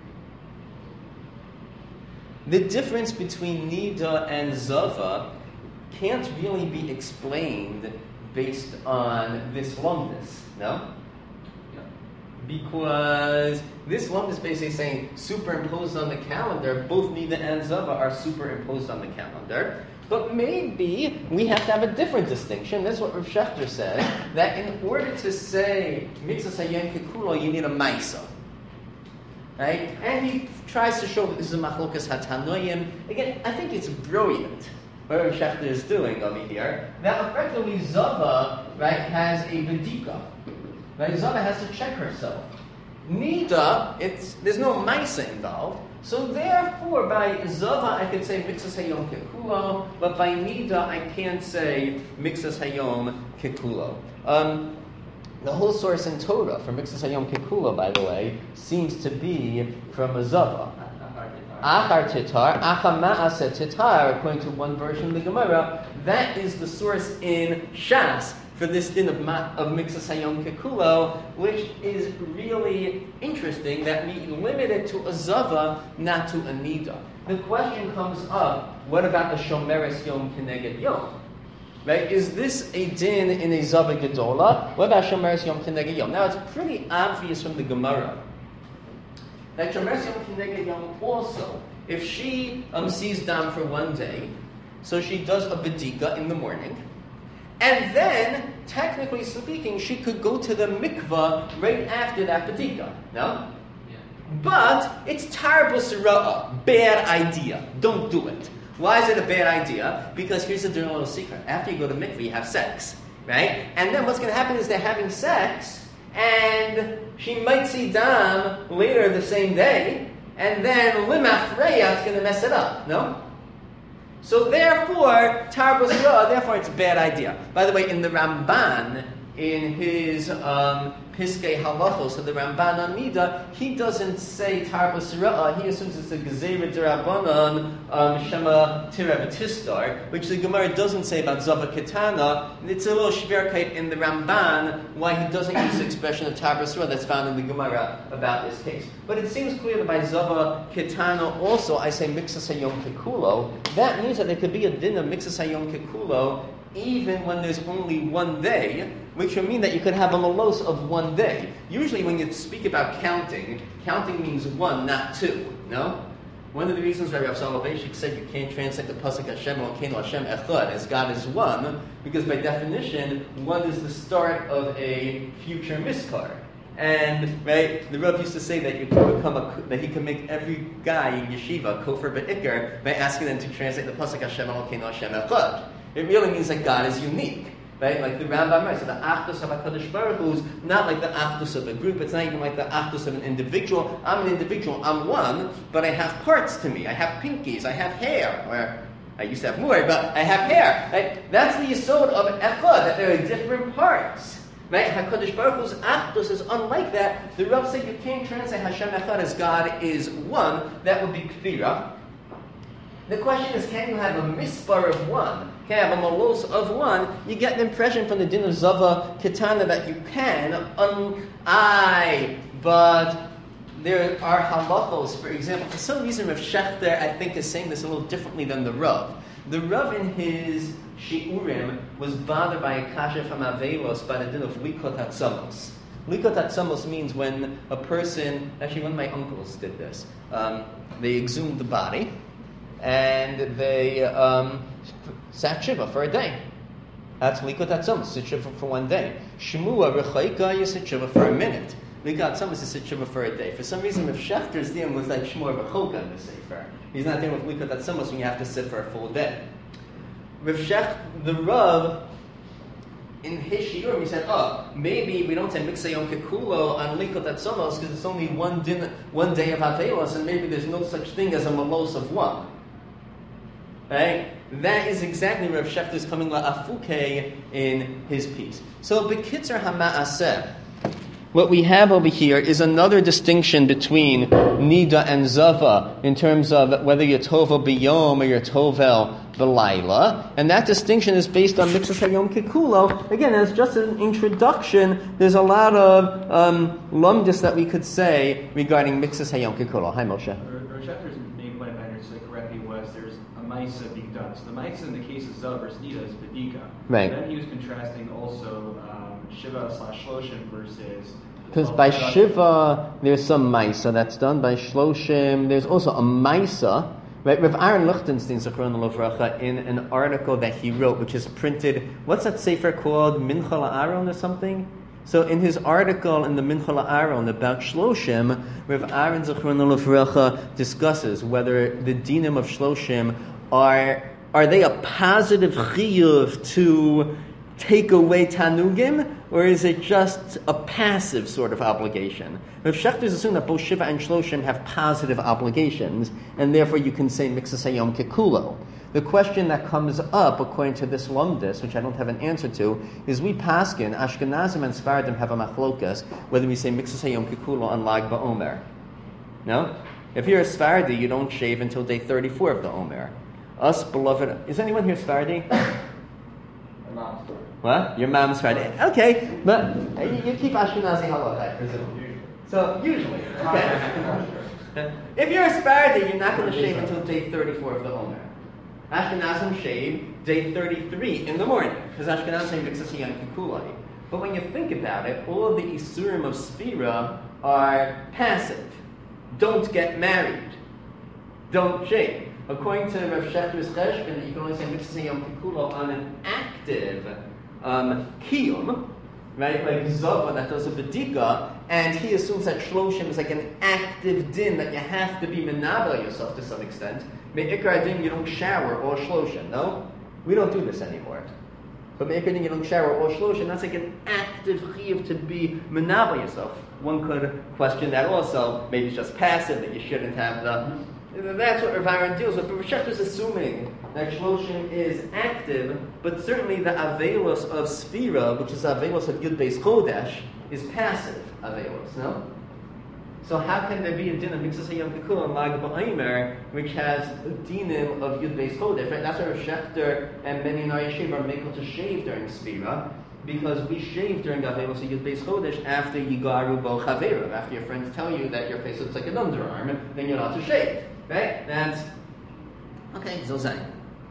the difference between Nida and Zava can't really be explained based on this lumdus, no? Because this one is basically saying superimposed on the calendar, both Nida and Zava are superimposed on the calendar. But maybe we have to have a different distinction. That's what Rav Shechter said, that in order to say Mitzvah Hayom Kikulo, you need a Maisa. Right? And he tries to show that this is a Machlokas HaTanoim. Again, I think it's brilliant what Rav Shechter is doing over here. That effectively Zava, right, has a Vedika. Right? Zava has to check herself. Nida, it's there's no Maisa involved. So therefore, by Zava, I can say Mixas Hayom Kekulo, but by Nida, I can't say Mixas Hayom Kekulo. Um, the whole source in Torah for Mixas Hayom Kekulo, by the way, seems to be from a Zava. Not hard to, Achar titar, achar ma'aseh titar, according to one version of the Gemara, that is the source in Shas for this din of, ma- of Mixas Hayom Kekulo, which is really interesting that we limit it to a Zava, not to a Nida. The question comes up, what about the Shomeres Yom Keneged Yom? Right? Is this a din in a Zava Gedola? What about Shomeres Yom Keneged Yom? Now, it's pretty obvious from the Gemara that Shomeres Yom Keneged Yom also, if she um, sees Dam for one day, so she does a Bedika in the morning, and then, technically speaking, she could go to the mikvah right after that Bedika. No? Yeah. But it's Tarbal Sira'ah. Bad idea. Don't do it. Why is it a bad idea? Because here's a dirty little secret. After you go to mikvah, you have sex. Right? And then what's going to happen is they're having sex, and she might see Dam later the same day, and then Limafreya is going to mess it up. No? So therefore, Tarbus Ra, therefore it's a bad idea. By the way, in the Ramban, in his um, Piskei Halachos, so the Ramban on Nida, he doesn't say Tarbus Ra, he assumes it's a Gezerah D'Rabbanan, um, Shema Tirav Tistar, which the Gemara doesn't say about Zava Ketana. It's a little shverkeit in the Ramban why he doesn't use the expression of Tarbus Ra that's found in the Gemara about this case. But it seems clear that by Zava Ketana also, I say Mixas Hayom Kekulo, that means that there could be a din of Mixas Hayom Kekulo even when there's only one day, which would mean that you could have a malos of one day. Usually when you speak about counting, counting means one, not two, no? One of the reasons why Rav Soloveitchik said you can't translate the pasuk Hashem Elokeinu Hashem Echad as God is one, because by definition, one is the start of a future miskar. And right, the Rav used to say that you can become a, that he can make every guy in yeshiva kofar be'ikr by asking them to translate the pasuk Hashem Elokeinu Hashem Echad. It really means that God is unique, right? Like the Rambam writes, so the Achdus of HaKadosh Baruch Hu is not like the Achdus of a group. It's not even like the Achdus of an individual. I'm an individual. I'm one, but I have parts to me. I have pinkies. I have hair. Or I used to have more, but I have hair. Right? That's the yesod of Echad, that there are different parts. Right? HaKadosh Baruch Hu's Achdus is unlike that. The Rav said you can't translate Hashem Echad as God is one. That would be Kfira. The question is, can you have a mispar of one? Can you have a malos of one? You get the impression from the din of Zava Ketana that you can. Um, I, but there are halachos. For example, for some reason, Rav Shechter, I think, is saying this a little differently than the Rav. The Rav in his Shiurim was bothered by a kasha from Avelos by the din of Likot Hatzamos. Likot Hatzamos means when a person, actually one of my uncles did this, um, they exhumed the body, and they um, sat shiva for a day. That's Likot Hatzamos, sit shiva for one day. Shemua Rechaika, you sit shiva for a minute. Likot Hatzamos, you sit shiva for a day. For some reason, Rav Shechter's dealing with like Shemua Rechoka in the Sefer. He's not dealing with Likot Hatzamos when you have to sit for a full day. Rav Shechter, the Rav, in his shiurim, he said, oh, maybe we don't say Mixay Yom Kekulo on Likot Hatzamos because it's only one, din, one day of Avelos, and maybe there's no such thing as a malos of one. Right? That is exactly Rav Shechter's coming la'afuke in his piece. So, B'kitzer Hama'aseh, what we have over here is another distinction between Nida and Zava in terms of whether you're Tovel B'yom or you're Tovel B'layla. And that distinction is based on Mixas Hayom Kekulo. Again, as just an introduction, there's a lot of um, lumdis that we could say regarding Mixas Hayom Kekulo. Hi, Moshe. Rav Shechter's main point, if I understood correctly, was there's a Maisa being done. So the Maisa in the case of Zav versus Nida is Bedika. Right. And then he was contrasting also um, Shiva slash Shloshim versus... Because by Shiva, there's some Maisa that's done. By Shloshim, there's also a Maisa. Right? Rav Aaron Lichtenstein, Zechron Lovracha, in an article that he wrote, which is printed, what's that sefer called? Mincha La'aron or something? So in his article in the Mincha La'aron about Shloshim, Rav Aaron Zechron Lovracha discusses whether the dinim of Shloshim are, are they a positive chiyuv to take away tanugim, or is it just a passive sort of obligation? Rav Shechter's assume that both Shiva and Shloshim have positive obligations, and therefore you can say Mixas Hayom Kekulo. The question that comes up, according to this lumdis, which I don't have an answer to, is we paskin, Ashkenazim and Sfaradim have a machlokas, whether we say Mixas Hayom Kekulo on Lag BaOmer. No? If you're a Sephardi, you don't shave until day thirty-four of the Omer. Us, beloved, is anyone here Sephardi? What? Your mom's Sephardi. Okay, but you, you keep Ashkenazi halakha, I presume. So, usually. Okay. If you're a Sephardi, you're not going to shave until day thirty-four of the Omer. Ashkenazim shave day thirty-three in the morning, because Ashkenazim mixes Yom Kippur. But when you think about it, all of the Isurim of Sphira are passive. Don't get married. Don't shave. According to Rav Shechter's Cheshbon, you can only say Mitzvah Yom Kippur on an active um, kiyum, right? Like Zava that does a bedika, and he assumes that Shloshim is like an active din that you have to be menabel yourself to some extent. Me'ikar din, you don't shower or Shloshim, no? We don't do this anymore. But Me'ikar din, you don't shower or Shloshim, that's like an active chiyuv to be menabel yourself. One could question that also. Maybe it's just passive, that you shouldn't have the... That's what Rav Aaron deals with. But Rav Shechter is assuming that Shloshim is active, but certainly the Avelos of Sphira, which is Avelos of Yud Beis Chodesh, is passive Avelos, no? So how can there be a din of Mitzvah Yom Kippur and Lag BaOmer, which has a dinim of Yud Beis Chodesh, right? That's why Rav Shechter and many in our yeshiva are making to shave during Sphira, because we shave during Avelos of Yud Beis Chodesh after Yigaru Bo Chaveru, after your friends tell you that your face looks like an underarm, then you're not to shave. Right? That's okay, Zilzai.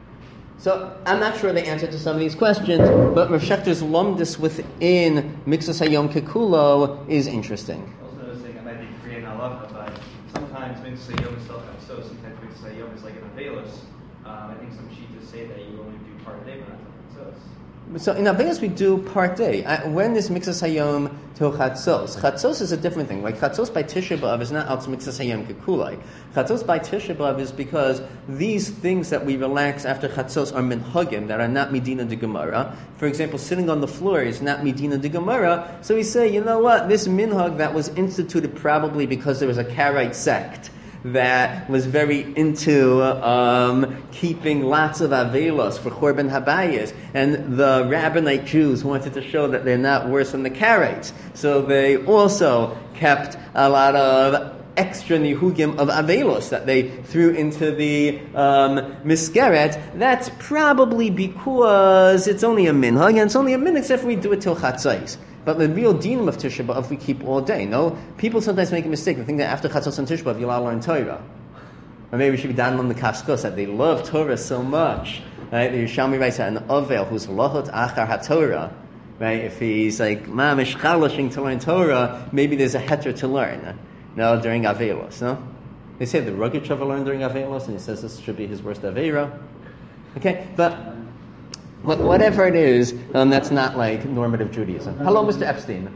So I'm not sure the answer to some of these questions, but Rav Shechter's lumdus within Mixus HaYom Kekulo is interesting. I was noticing, I might be creating halacha, but sometimes Mixus HaYom is still so, sometimes Mixus HaYom is like an Avelos. Um, I think some sheets say that you only do part of day, but not something else. So in Avelos we do part day. I, when is Mixas Hayom till Chatzos? Chatzos is a different thing. Like Chatzos by Tisha B'Av is not out to Mixas Hayom Kekulai. Chatzos by Tisha B'Av is because these things that we relax after Chatzos are minhagim that are not Medina de Gemara. For example, sitting on the floor is not Medina de Gemara. So we say, you know what? This minhag that was instituted probably because there was a Karaite sect that was very into um, keeping lots of avelos for Chorban Habayis, and the Rabbinite Jews wanted to show that they're not worse than the Karaites, so they also kept a lot of extra nihugim of avelos that they threw into the um, miskeret. That's probably because it's only a minhag, and it's only a minhag except if we do it till chatzais. But the real dinim of Tisha B'Av we keep all day. No, people sometimes make a mistake. They think that after Chatzos and Tisha B'Av you're allowed to learn Torah. Or maybe we should be down on the Kafskos that they love Torah so much. Right? The Yerushalmi writes that an Ovel who's lahot achar haTorah, right? If he's like mamish chalashing to learn Torah, maybe there's a heter to learn. No, during Avelos. No, they say the rugged Shava learned during Avelos, and he says this should be his worst Aveira. Okay, but. Whatever it is, um, that's not like normative Judaism. Hello, Mister Epstein.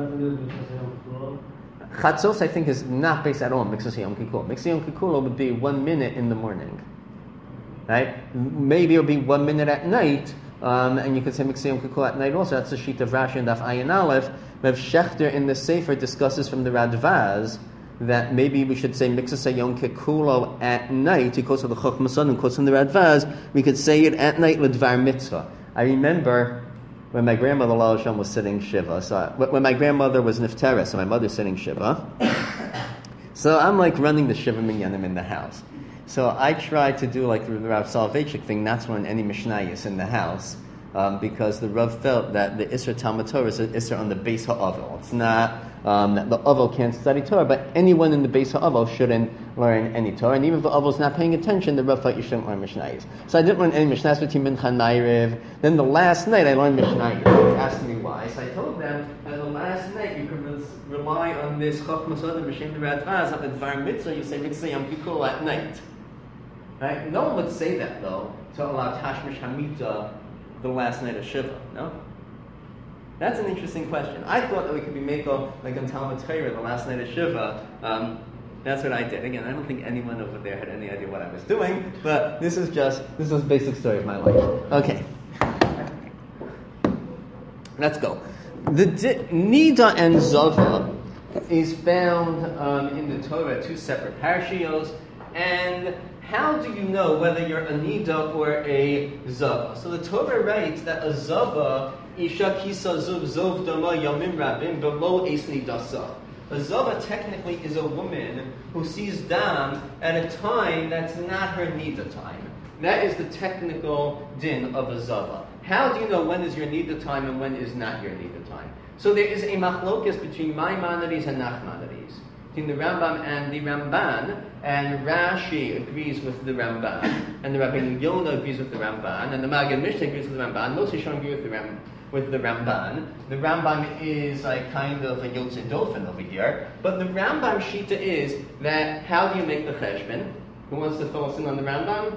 Chatzos, I think, is not based at all on Mixus Yom Kippur. Mixus Yom Kippur would be one minute in the morning, right? Maybe it would be one minute at night, um, and you could say Mixus Yom Kippur at night also. That's the sheet of Rashi and Daf Ayin Aleph. Rav Shechter in the Sefer discusses from the Radvaz that maybe we should say Mixus HaYom Kekulo at night. He quotes from the Chochmah Son and quotes from the Radvaz. We could say it at night with Dvar Mitzvah. I remember when my grandmother Lal Hashem was sitting Shiva. So I, when my grandmother was Niftera, so my mother's sitting Shiva. So I'm like running the Shiva Minyanim in the house. So I tried to do like the Rav Soloveitchik thing, not to learn any Mishnayos in the house. Um, because the Rav felt that the Isra Talmud Torah is an Isra on the Beis HaAvel. It's not um, that the Avel can't study Torah, but anyone in the Beis HaAvel shouldn't learn any Torah. And even if the Avel's not paying attention, the Rav thought you shouldn't learn Mishnayos. So I didn't learn any Mishnayos between Mincha and Ma'ariv. Then the last night I learned Mishnayos. They asked me why. So I told them that the last night you can re- rely on this Chochmah Sodom B'Shem the Radvaz, on the Dvar Mitzvah, you say Mitzvah Yom Kippur at night. Right? No one would say that though to allow Tashmish Hamita the last night of Shiva, no? That's an interesting question. I thought that we could be Meko like on Talmud Torah the last night of Shiva. Um, that's what I did. Again, I don't think anyone over there had any idea what I was doing, but this is just, this is a basic story of my life. Okay. Let's go. The di- Nida and Zava is found um, in the Torah, two separate parashiyos, and how do you know whether you're a nida or a zava? So the Torah writes that a zava isha kisa zuv zov dama yamim rabim below es nidasa. A zava technically is a woman who sees dam at a time that's not her nida time. That is the technical din of a zava. How do you know when is your nida time and when is not your nida time? So there is a machlokes between Maimonides and Nachmanides, between the Rambam and the Ramban, and Rashi agrees with the Ramban, and the Rabbeinu Yonah agrees with the Ramban, and the Maggid Mishnah agrees with the Ramban. Most Rishonim agree with the Ram, with the Ramban. The Rambam is like kind of a Yotze Dofen over here, but the Rambam shita is that how do you make the cheshbon? Who wants to fill us in on the Rambam?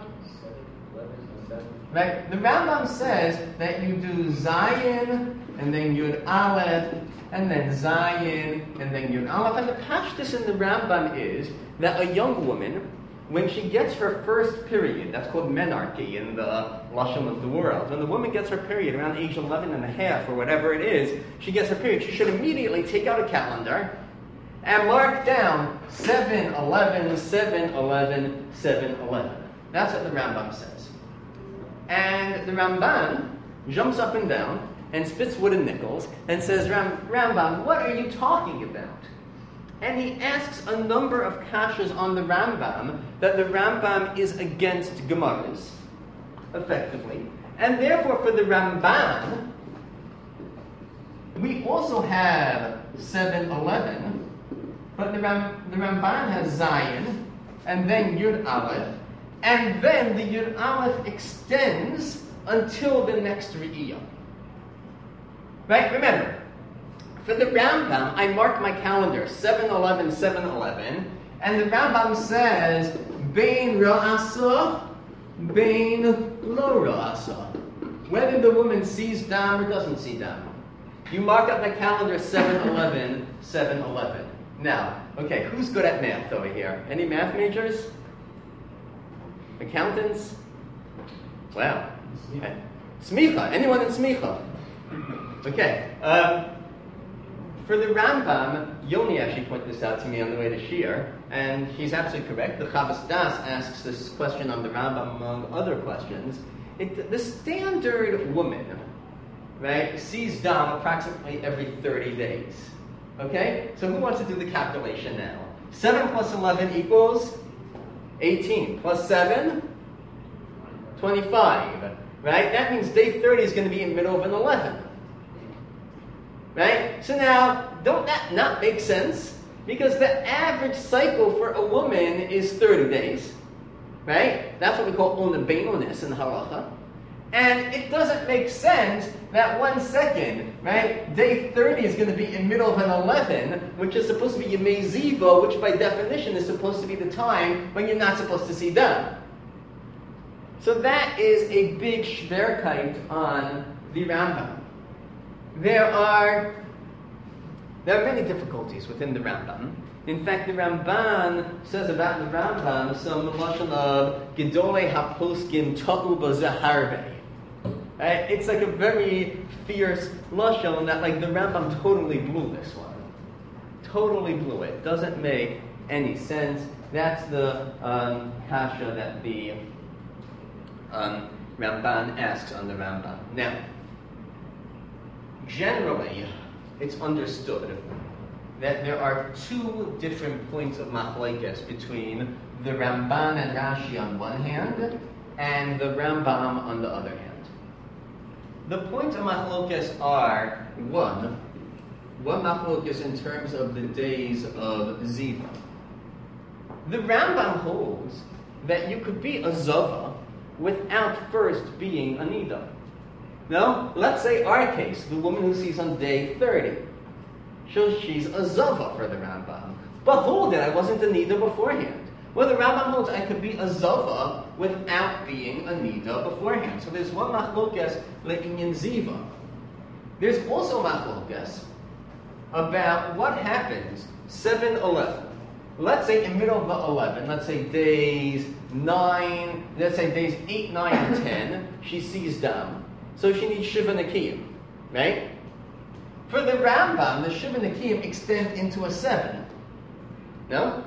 Right? The Rambam says that you do Zayin, and then Yud Aleph, and then Zayin, and then Yud Aleph. And the pashtus in the Rambam is that a young woman, when she gets her first period, that's called menarche in the Lashon of the world, when the woman gets her period around age eleven and a half, or whatever it is, she gets her period, she should immediately take out a calendar and mark down seven eleven, seven eleven, seven eleven. That's what the Rambam says. And the Ramban jumps up and down and spits wooden nickels and says, Ram, Rambam, what are you talking about? And he asks a number of kashas on the Rambam that the Rambam is against Gemaras, effectively. And therefore for the Ramban, we also have seven eleven, but the, Ram, the Ramban has Zayin, and then Yud Aleph, and then the Yud Aleph extends until the next Re'iyah. Right? Remember, for the Rambam, I mark my calendar seven eleven, seven eleven, and the Rambam says, Bein Ra'asa, Bein Lo Ra'asa. Whether the woman sees dam or doesn't see dam. You mark up the calendar seven eleven, seven eleven. Now, okay, who's good at math over here? Any math majors? Accountants? Wow. Okay. Smicha. Anyone in Smicha? Okay. Um, for the Rambam, Yoni actually pointed this out to me on the way to Shir, and he's absolutely correct. The Chavas Das asks this question on the Rambam among other questions. It, the standard woman, right, sees dam approximately every thirty days. Okay? So who wants to do the calculation now? seven plus eleven equals eighteen. Plus seven? twenty-five. Right? That means day thirty is going to be in the middle of an eleven. Right? So now, don't that not make sense? Because the average cycle for a woman is thirty days. Right? That's what we call ona beinonis in halacha. And it doesn't make sense that one second, right, day thirty is going to be in the middle of an eleven, which is supposed to be Yemei Ziva, which by definition is supposed to be the time when you're not supposed to see dam. So that is a big shverkeit on the Rambam. There are, there are many difficulties within the Rambam. In fact, the Ramban says about the Rambam some lashon of Gedolei HaPoskim Ta'u B'Zaharbe. Right? It's like a very fierce lashon that, like, the Rambam totally blew this one. Totally blew it. Doesn't make any sense. That's the um, kasha that the um, Ramban asks on the Rambam. Now, generally, it's understood that there are two different points of machlokes between the Ramban and Rashi on one hand, and the Rambam on the other hand. The points of machlokes are, one, one machlokes in terms of the days of Ziva. The Rambam holds that you could be a Zava without first being a Nida. No? Let's say our case, the woman who sees on day thirty. So she's a Zava for the Rambam. But hold it, I wasn't a Nida beforehand. Well, the Rambam holds I could be a Zava without being a Nida beforehand. So there's one machlokes le'inyan Ziva. There's also machlokes about what happens seven eleven. Let's say in the middle of the eleven, let's say days nine, let's say days eight, nine, and ten, she sees dam. So she needs Shiva Nekiyim, right? For the Rambam, the Shiva Nekiyim extend into a seven. No?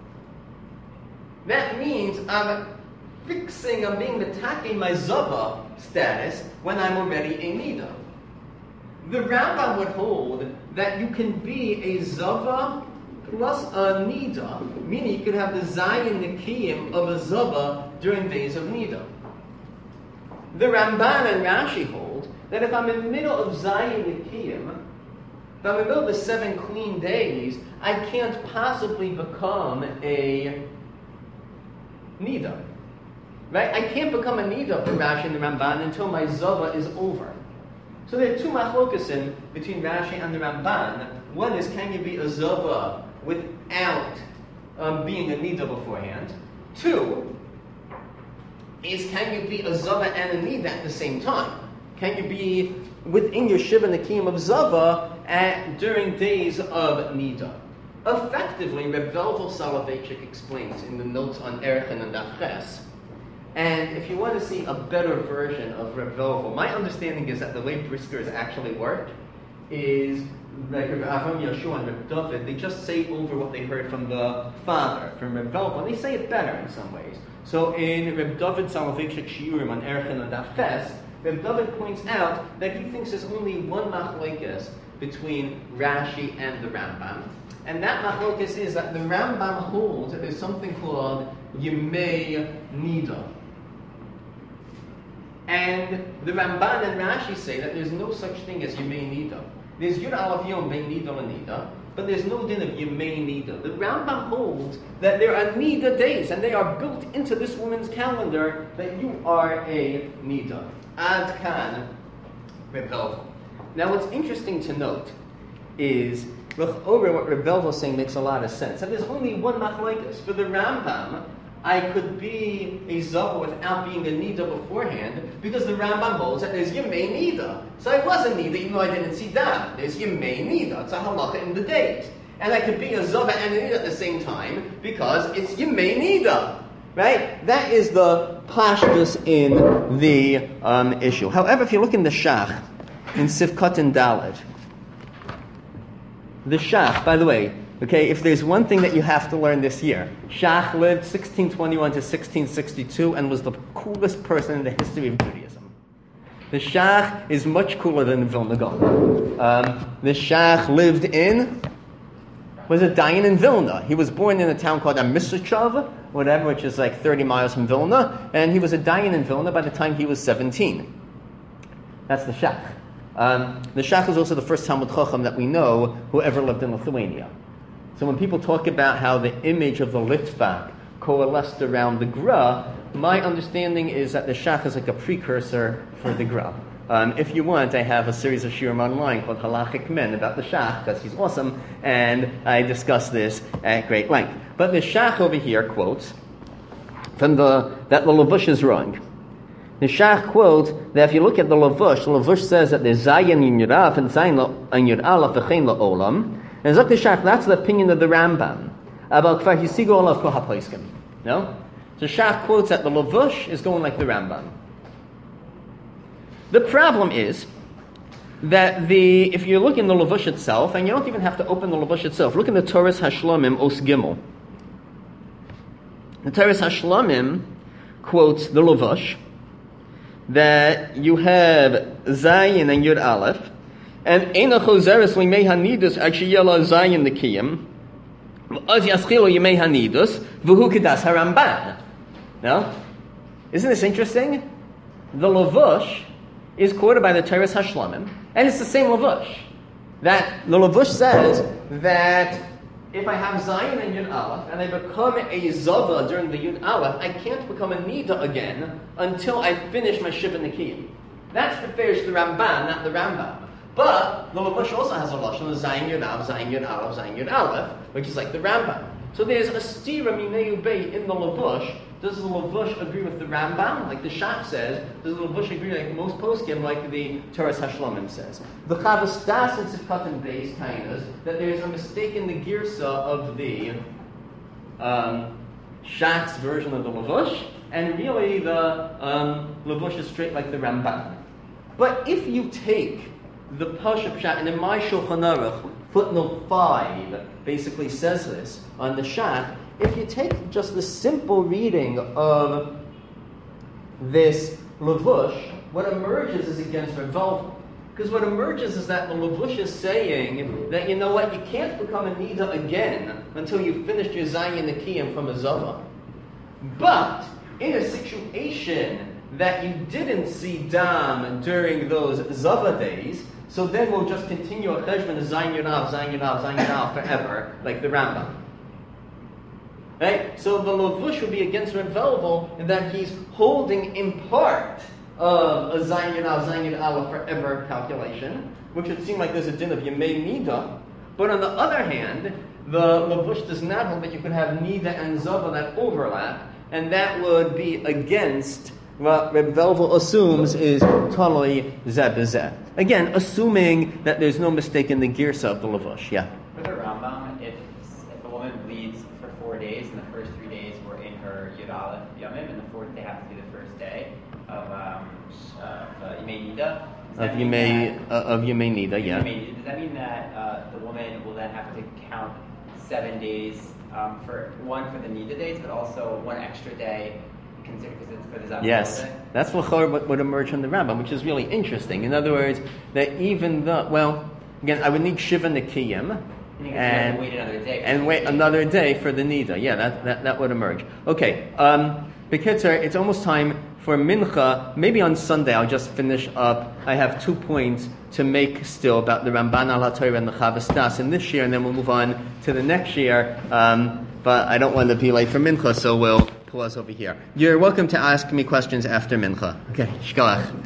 That means I'm fixing, I'm being attacking my Zava status when I'm already a Nida. The Rambam would hold that you can be a Zava plus a nida, meaning you could have the zayin nikiyim of a zava during days of nida. The Ramban and Rashi hold that if I'm in the middle of zayin nikiyim, if I'm in the middle of the seven clean days, I can't possibly become a nida. Right? I can't become a nida for Rashi and the Ramban until my zava is over. So there are two machlokesim between Rashi and the Ramban. One is, can you be a zava without um, being a nida beforehand? Two is, can you be a zava and a nida at the same time? Can you be within your shiva nikiyim of zava at, during days of nida? Effectively, Reb Velvel Soloveitchik explains in the notes on Erechin and Daf Ches. And if you want to see a better version of Reb Velvel, my understanding is that the way briskers actually work is like Reb Avram Yeshua and Reb David, they just say over what they heard from the father, from Reb Velvel, and they say it better in some ways. So in Reb David Soloveitchik Shiurim on Erechin and Daf Ches, Reb David points out that he thinks there's only one machlokes between Rashi and the Rambam. And that machlokes is that the Rambam holds that there's something called Yemei Nida. And the Ramban and Rashi say that there's no such thing as Yemei Nida. There's Yud Aleph Yom Bein Nida and Nida, but there's no din of Yemei Nida. The Rambam holds that there are Nida days, and they are built into this woman's calendar, that you are a Nida. Ad Kan Reb Velvel. Now what's interesting to note is over what Reb Velvel is saying makes a lot of sense. And there's only one machlokes. For the Rambam, I could be a zava without being a nida beforehand, because the Rambam holds that there's yemei nida. So I was a nida even though I didn't see dam. There's yemei nida. It's a halacha in the days. And I could be a zava and a nida at the same time because it's yemei nida. Right? That is the pashtus in the um, issue. However, if you look in the Shach, in Sifkat and Daled, the Shach, by the way, okay, if there's one thing that you have to learn this year, Shach lived sixteen twenty-one to sixteen sixty-two and was the coolest person in the history of Judaism. The Shach is much cooler than the Vilna Gaon. Um, the Shach lived in, was a Dayan in Vilna. He was born in a town called Amisrichav, whatever, which is like thirty miles from Vilna, and he was a Dayan in Vilna by the time he was seventeen. That's the Shach. Um, the Shach is also the first Talmud Chacham that we know who ever lived in Lithuania. So when people talk about how the image of the Litvak coalesced around the Gra, my understanding is that the Shach is like a precursor for the Gra. Um, if you want, I have a series of shiurim online called Halachic Men about the Shach, because he's awesome, and I discuss this at great length. But the Shach over here quotes from the that the Lavush is wrong. The Shach quotes that if you look at the Lavush, the Lavush says that there's Zayin in Yudaf and Zayin in Yud Aleph v'chein la'olam. And Zok the Shach, that's the opinion of the Rambam about Kfar Hisigo Olav Kol HaPoiskim. No? So Shach quotes that the Lavush is going like the Rambam. The problem is that the if you look in the Lavush itself, and you don't even have to open the Lavush itself, look in the Torah's Hashlamim Os Gimel. The Torah's Hashlamim quotes the Lavush that you have Zayin and Yud Aleph, and Eina Chozeres Limei Hanidus actually yellow Zayin the Kiyam, Az Yaschilo Yemei Hanidus, V'hu Kedas HaRamban. No? Isn't this interesting? The Lavush is quoted by the Torah's Hashlamim, and it's the same Lavush. That the Lavush says that if I have Zayin and Yud Aleph, and I become a Zava during the Yud Aleph, I can't become a Nida again until I finish my Shiva Nikiyim. That's the Ferish the Ramban, not the Rambam. But the Lavush also has a lashon of Zayin Yud Aleph, Zayin Yud Aleph, Zayin Yud Aleph, which is like the Rambam. So there's a stira mineu beit in the Lavush. Does the Lavush agree with the Rambam, like the Shach says? Does the Lavush agree, like most poskim, like the Torah's Hashlamim says? The Chavos Das and Sifkat and Beis Tainas that there's a mistake in the girsa of the um, Shach's version of the Lavush, and really the um, Lavush is straight like the Rambam. But if you take the Pashup Shach, and in my Shulchan Aruch, footnote five basically says this on the Shach, if you take just the simple reading of this Lavush, what emerges is against Reb Velvel. Because what emerges is that the Levush is saying that, you know what, you can't become a Nida again until you've finished your Zayin Nikiyim from a Zava. But in a situation that you didn't see Dam during those Zava days, so then we'll just continue a Cheshvan of Zayin Yudav, Zayin Yudav, Zayin Yudav forever, like the Rambam. Right? So the Levush would be against Reb Velvel in that he's holding in part of a Zayin Yudav, Zayin Yudav forever calculation, which would seem like there's a din of Yemei Nida. But on the other hand, the Levush does not hold that you could have Nida and Zava that overlap, and that would be against what Reb Velvel assumes is Taloi Zeh B'Zeh. Again, assuming that there's no mistake in the Girsa of the Levush. Yeah? For the Rambam, if, if a woman bleeds for four days, and the first three days were in her Yud Aleph Yomim, and the fourth day happens to be the first day of um, uh, Yemei Nida, Of Yemei uh, of Yemei Nida, yeah. Yemei, does that mean that uh, the woman will then have to count seven days um, for one for the Nida days, but also one extra day? Consider, because it's for the Zav Yes, that's what what would emerge from the Rambam, which is really interesting. In other words, that even the well, again, I would need Shiva Nikiyim, and wait another day, and wait another day for the Nida. Yeah, that that, that would emerge. Okay, um, Bekitzer, it's almost time for Mincha. Maybe on Sunday I'll just finish up. I have two points to make still about the Ramban al HaTorah and the Chavas Das in this year, and then we'll move on to the next year. Um, but I don't want to be late for Mincha, so we'll pause over here. You're welcome to ask me questions after Mincha. Okay, shkalach.